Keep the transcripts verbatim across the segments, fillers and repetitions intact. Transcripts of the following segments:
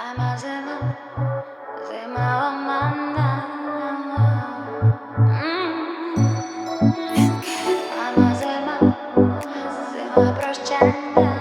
Мама зима, зима омана. Мама зима, зима прощання.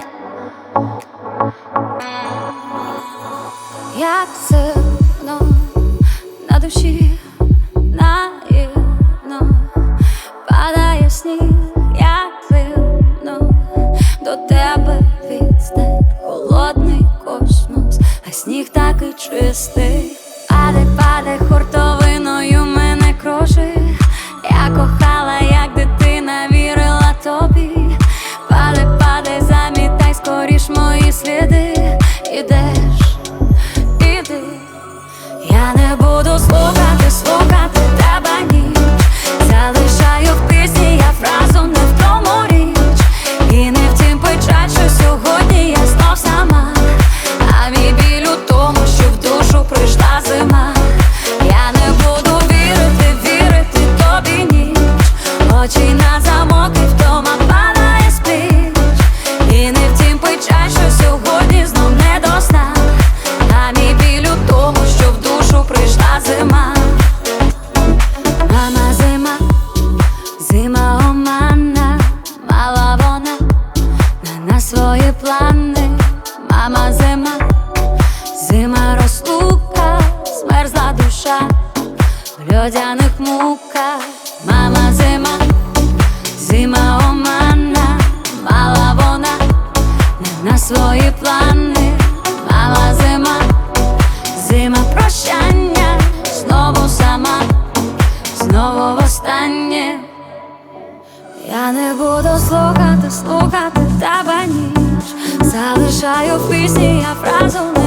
Як сильно на душі наївно падає сніг, як дивно до тебе відстань холодний космос, а сніг такий чистий. Падай, падай, хуртовиною мене кружи. Я кохала, як дитина, вірила тобі. Падай, падай, замітай скоріш мої сліди. Ідеш, іди. Я не буду слухати, слухати тебе ніч. Залишаю в пісні я фразу, не в тому річ. І не в тім печаль, що сьогодні я знов сама. А мій біль у тому, що в душу прийшла зима. Я не буду вірити, вірити тобі ніч. Очі на замок і вдома падає спіч. І не в тім печаль, що сьогодні знов не до сна. А мій біль у тому, що в душу прийшла зима. Мама зима, зима омана. Мала вона не на свої плани. Мама зима, зима розлука. Змерзла душа в льодяних муках. Мама зима, зима омана. Мала вона не на свої плани. Мама зима, зима прощання. Знову сама, знову востаннє. Я не буду слухати, слухати тебе ніч. Залишаю в пісні я фразу не